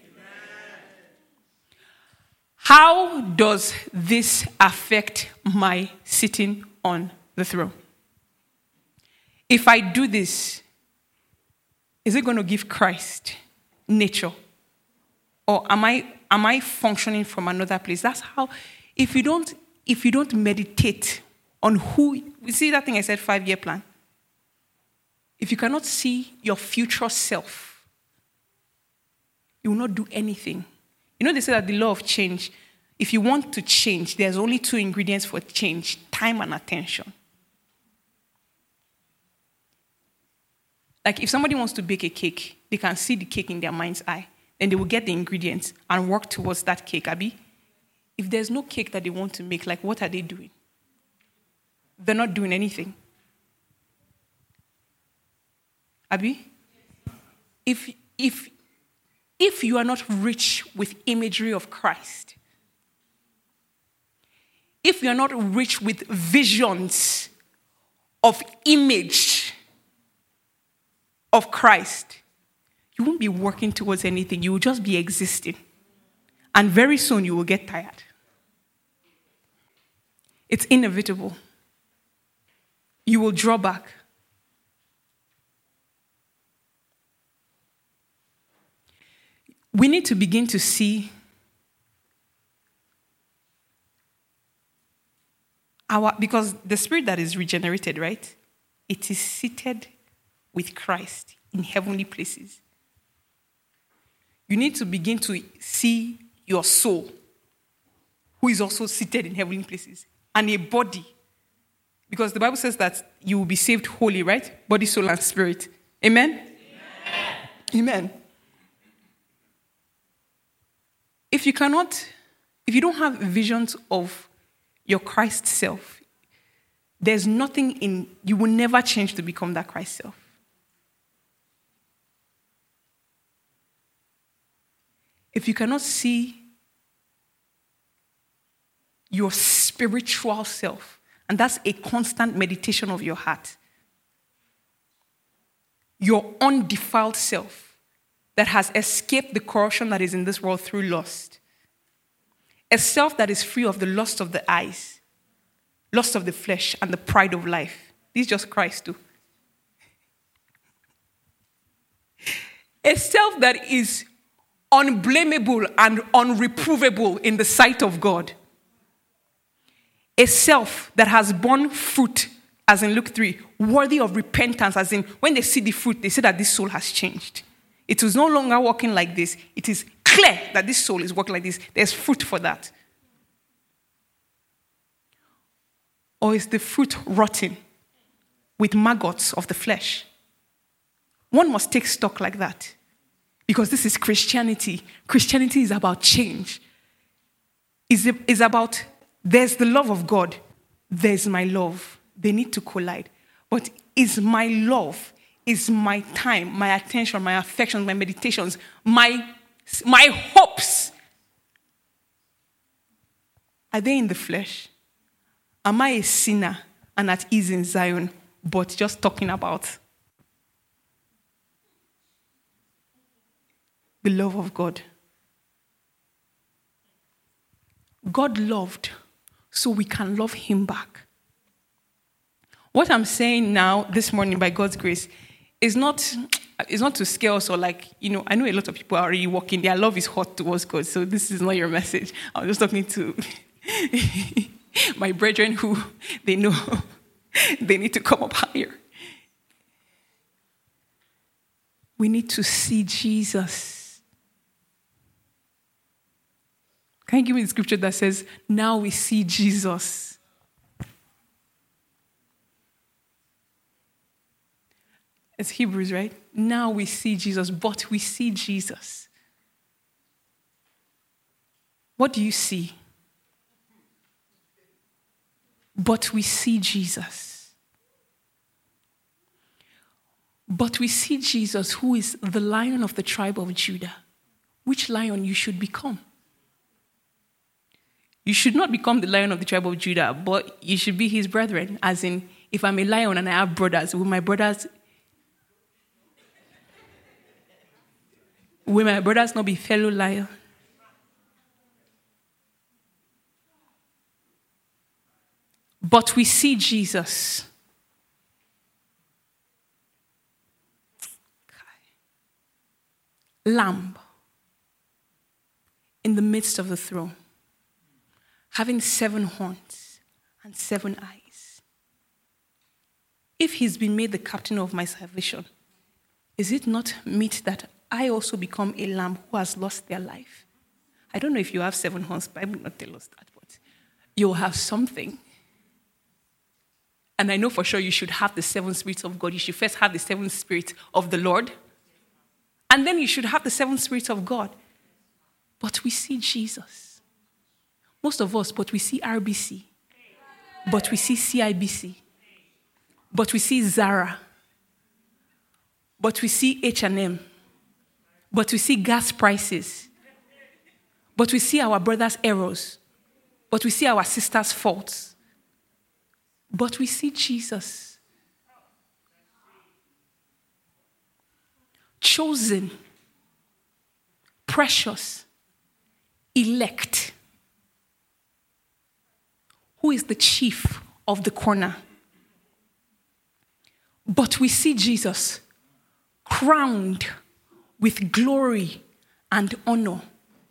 How does this affect my sitting on the throne? If I do this, is it going to give Christ nature? Or am I functioning from another place? That's how, if you don't meditate on who, you see that thing I said, 5-year plan? If you cannot see your future self, you will not do anything. You know, they say that the law of change, if you want to change, there's only 2 ingredients for change: time and attention. Like if somebody wants to bake a cake, they can see the cake in their mind's eye. Then they will get the ingredients and work towards that cake, Abi. If there's no cake that they want to make, like what are they doing? They're not doing anything. Abi? If you are not rich with imagery of Christ, if you are not rich with visions of image of Christ, you won't be working towards anything. You will just be existing. And very soon you will get tired. It's inevitable. You will draw back. We need to begin to see because the spirit that is regenerated, right? It is seated with Christ in heavenly places. You need to begin to see your soul, who is also seated in heavenly places, and a body. Because the Bible says that you will be saved wholly, right? Body, soul, and spirit. Amen? Amen. Amen. If you don't have visions of your Christ self, there's nothing you will never change to become that Christ self. If you cannot see your spiritual self, and that's a constant meditation of your heart, your undefiled self, that has escaped the corruption that is in this world through lust. A self that is free of the lust of the eyes, lust of the flesh, and the pride of life. This is just Christ too. A self that is unblameable and unreprovable in the sight of God. A self that has borne fruit, as in Luke 3, worthy of repentance, as in when they see the fruit, they say that this soul has changed. It is no longer walking like this. It is clear that this soul is walking like this. There's fruit for that. Or is the fruit rotten with maggots of the flesh? One must take stock like that. Because this is Christianity. Christianity is about change. It's about, there's the love of God. There's my love. They need to collide. But is my love, is my time, my attention, my affections, my meditations, my hopes, are they in the flesh? Am I a sinner and at ease in Zion, but just talking about the love of God? God loved, so we can love him back. What I'm saying now, this morning, by God's grace, is not to scare us or I know a lot of people are already walking. Their love is hot towards God, so this is not your message. I'm just talking to my brethren who they know they need to come up higher. We need to see Jesus. Can you give me the scripture that says, now we see Jesus? It's Hebrews, right? Now we see Jesus, but we see Jesus. What do you see? But we see Jesus. But we see Jesus, who is the Lion of the tribe of Judah. Which lion you should become? You should not become the Lion of the tribe of Judah, but you should be his brethren. As in, if I'm a lion and I have brothers, will my brothers not be fellow lions? But we see Jesus. Lamb in the midst of the throne, having 7 horns and 7 eyes. If he's been made the captain of my salvation, is it not meet that I also become a lamb who has lost their life? I don't know if you have 7 horns, the Bible will not tell us that, but you'll have something. And I know for sure you should have the 7 spirits of God. You should first have the 7 spirits of the Lord. And then you should have the 7 spirits of God. But we see Jesus. Most of us, but we see RBC. But we see CIBC. But we see Zara. But we see H&M. But we see gas prices. But we see our brother's errors. But we see our sister's faults. But we see Jesus. Chosen. Precious. Elect. Who is the chief of the corner. But we see Jesus crowned with glory and honor.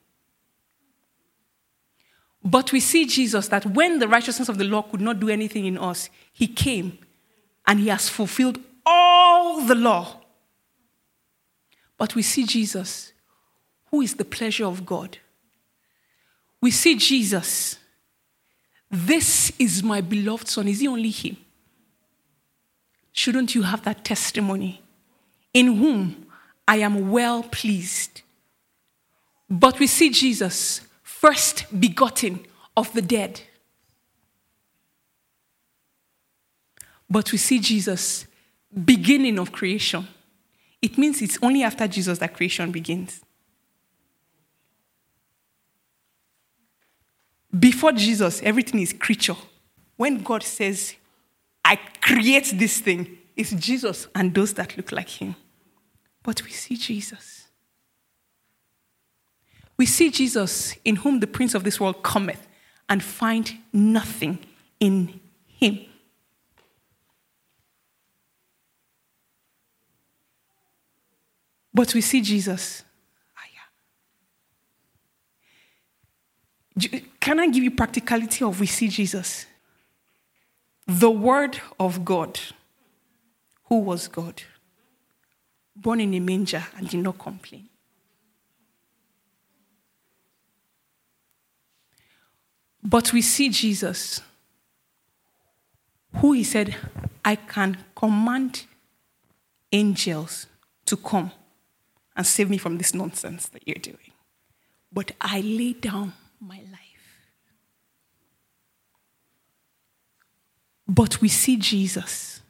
But we see Jesus that when the righteousness of the law could not do anything in us, he came and he has fulfilled all the law. But we see Jesus, who is the pleasure of God. We see Jesus. This is my beloved son. Is he only him? Shouldn't you have that testimony? In whom I am well pleased. But we see Jesus, first begotten of the dead. But we see Jesus, beginning of creation. It means it's only after Jesus that creation begins. Before Jesus, everything is creature. When God says, I create this thing, it's Jesus and those that look like him. But we see Jesus. We see Jesus in whom the prince of this world cometh and find nothing in him. But we see Jesus. Can I give you practicality of we see Jesus? The Word of God, who was God, born in a manger and did not complain. But we see Jesus, who he said, I can command angels to come and save me from this nonsense that you're doing. But I lay down my life. But we see Jesus,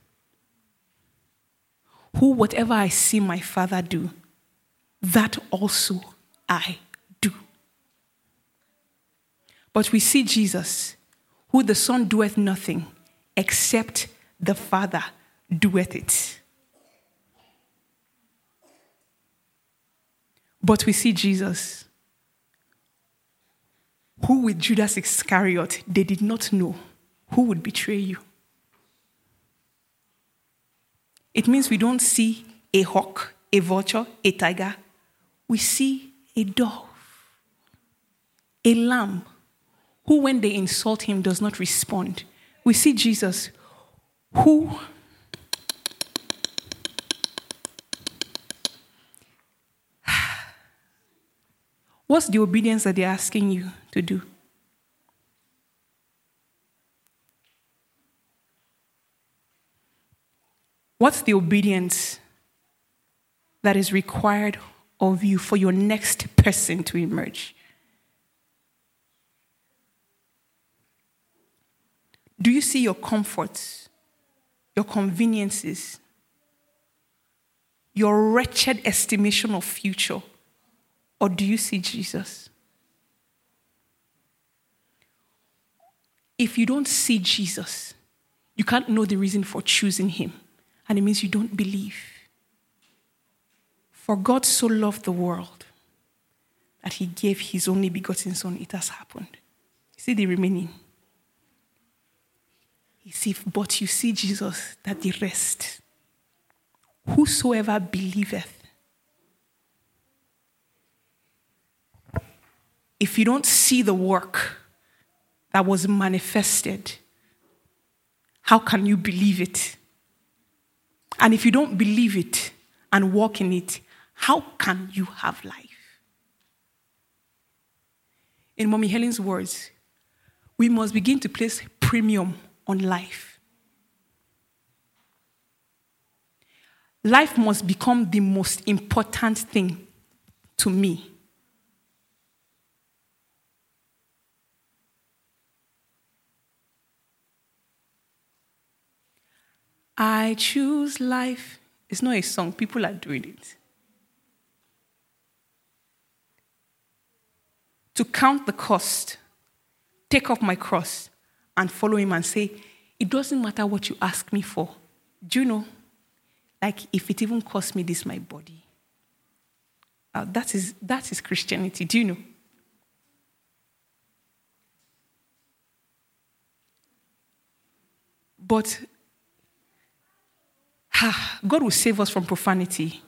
who whatever I see my Father do, that also I do. But we see Jesus, who the Son doeth nothing, except the Father doeth it. But we see Jesus, who with Judas Iscariot, they did not know who would betray you. It means we don't see a hawk, a vulture, a tiger. We see a dove, a lamb, who when they insult him does not respond. We see Jesus, who what's the obedience that they're asking you to do? What's the obedience that is required of you for your next person to emerge? Do you see your comforts, your conveniences, your wretched estimation of future? Or do you see Jesus? If you don't see Jesus, you can't know the reason for choosing him. And it means you don't believe. For God so loved the world that he gave his only begotten Son. It has happened. See the remaining. But you see Jesus, that the rest. Whosoever believeth. If you don't see the work that was manifested, how can you believe it? And if you don't believe it and walk in it, how can you have life? In Mommy Helen's words, we must begin to place premium on life. Life must become the most important thing to me. I choose life. It's not a song. People are doing it. To count the cost, take up my cross, and follow him and say, it doesn't matter what you ask me for. Do you know? Like, if it even costs me this, my body. That is Christianity. Do you know? But God will save us from profanity.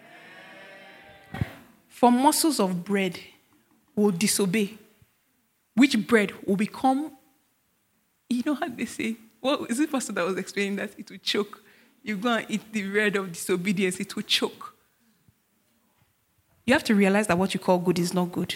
For morsels of bread will disobey, which bread will become, you know how they say, well, is it pastor that was explaining that it will choke? You go and eat the bread of disobedience, it will choke. You have to realize that what you call good is not good.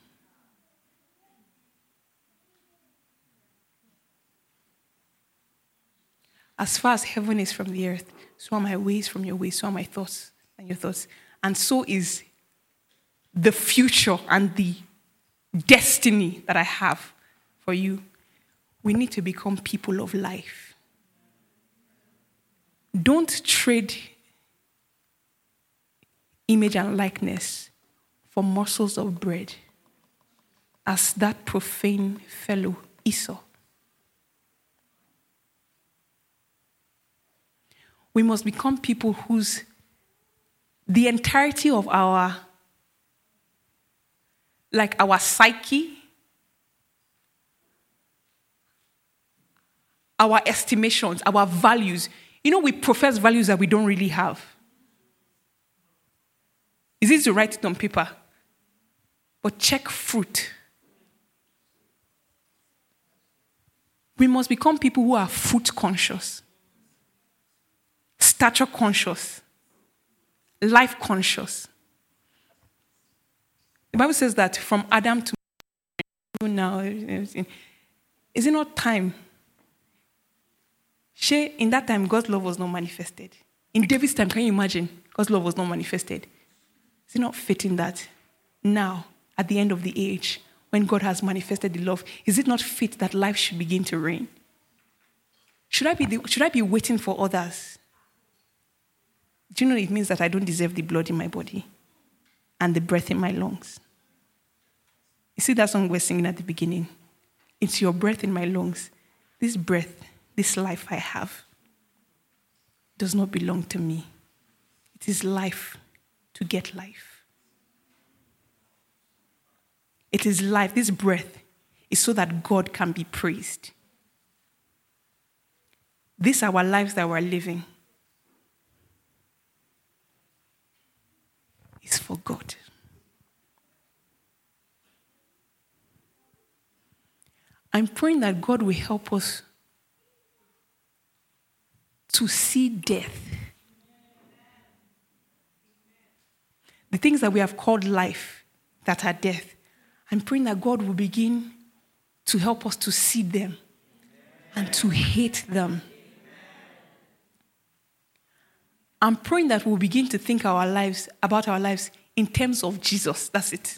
As far as heaven is from the earth, so are my ways from your ways, so are my thoughts and your thoughts. And so is the future and the destiny that I have for you. We need to become people of life. Don't trade image and likeness for morsels of bread, as that profane fellow Esau. We must become people whose the entirety of our psyche, our estimations, our values. You know, we profess values that we don't really have. It's easy to write it on paper, but check fruit. We must become people who are fruit conscious, stature conscious, life conscious. The Bible says that from Adam to now, is it not time? In that time, God's love was not manifested. In David's time, can you imagine? God's love was not manifested. Is it not fitting that now, at the end of the age, when God has manifested the love, is it not fit that life should begin to reign? Should I be waiting for others? Do you know it means that I don't deserve the blood in my body and the breath in my lungs? You see that song we're singing at the beginning? It's your breath in my lungs. This breath, this life I have, does not belong to me. It is life to get life. It is life. This breath is so that God can be praised. These are our lives that we're living. It's for God. I'm praying that God will help us to see death. The things that we have called life that are death, I'm praying that God will begin to help us to see them and to hate them. I'm praying that we'll begin to think about our lives in terms of Jesus. That's it.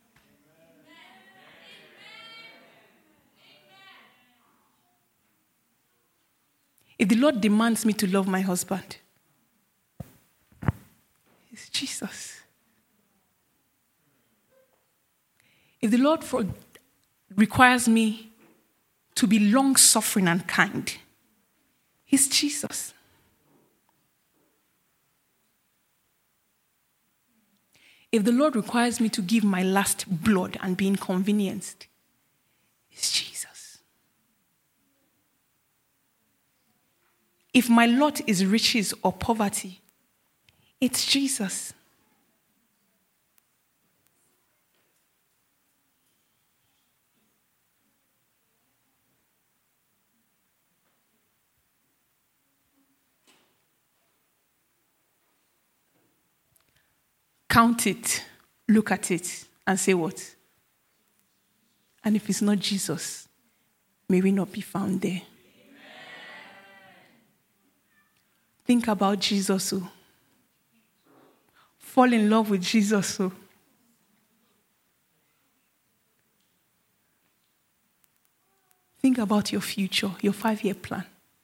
If the Lord demands me to love my husband, it's Jesus. If the Lord requires me to be long-suffering and kind, it's Jesus. If the Lord requires me to give my last blood and be inconvenienced, it's Jesus. If my lot is riches or poverty, it's Jesus. Count it, look at it, and say what? And if it's not Jesus, may we not be found there. Think about Jesus. Fall in love with Jesus. Think about your future, your 5-year plan.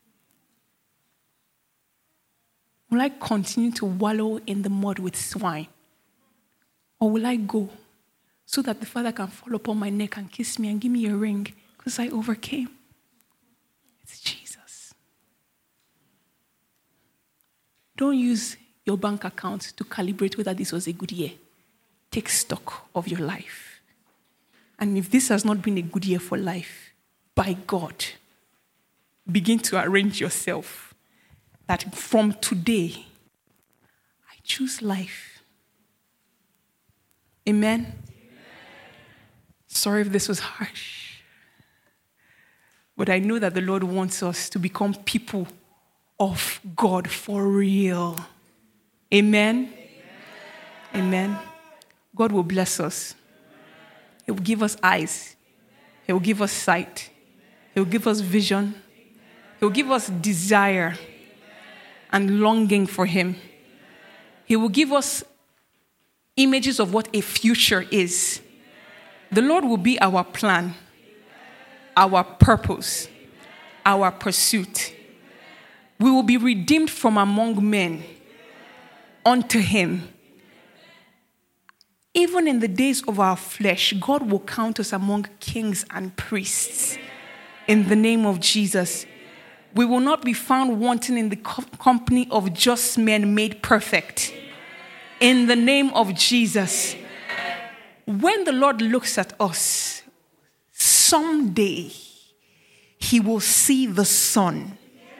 Will I continue to wallow in the mud with swine? Or will I go so that the Father can fall upon my neck and kiss me and give me a ring because I overcame? It's Jesus. Don't use your bank account to calibrate whether this was a good year. Take stock of your life. And if this has not been a good year for life, by God, begin to arrange yourself that from today, I choose life. Amen? Sorry if this was harsh. But I know that the Lord wants us to become people of God for real. Amen? Amen. God will bless us. He will give us eyes. He will give us sight. He will give us vision. He will give us desire and longing for Him. He will give us images of what a future is. The Lord will be our plan, our purpose, our pursuit. We will be redeemed from among men unto Him. Even in the days of our flesh, God will count us among kings and priests. In the name of Jesus, we will not be found wanting in the company of just men made perfect. In the name of Jesus. When the Lord looks at us, someday He will see the Son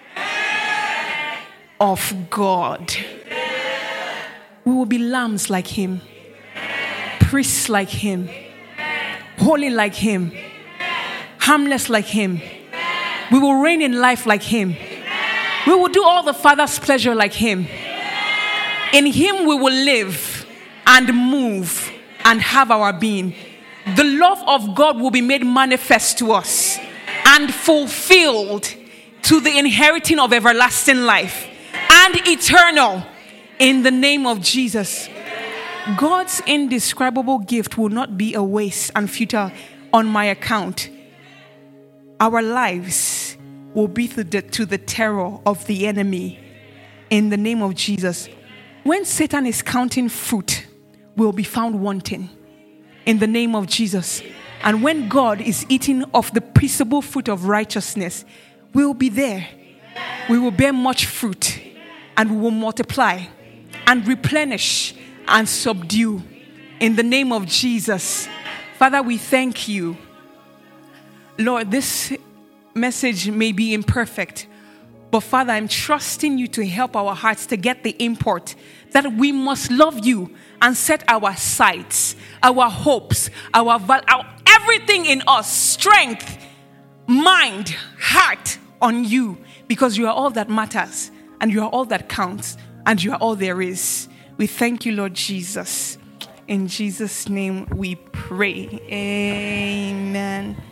of God. We will be lambs like Him, priests like Him, holy like Him, harmless like Him. We will reign in life like Him. We will do all the Father's pleasure like Him. In Him we will live and move and have our being. The love of God will be made manifest to us and fulfilled to the inheriting of everlasting life and eternal in the name of Jesus. God's indescribable gift will not be a waste and futile on my account. Our lives will be to the terror of the enemy. In the name of Jesus. When Satan is counting fruit, we'll be found wanting. In the name of Jesus. And when God is eating of the peaceable fruit of righteousness, we'll be there. We will bear much fruit, and we will multiply and replenish and subdue. In the name of Jesus. Father, we thank you. Lord, this message may be imperfect, but Father, I'm trusting you to help our hearts to get the import that we must love you and set our sights, our hopes, our everything in us, strength, mind, heart on you, because you are all that matters, and you are all that counts, and you are all there is. We thank you, Lord Jesus. In Jesus' name we pray. Amen.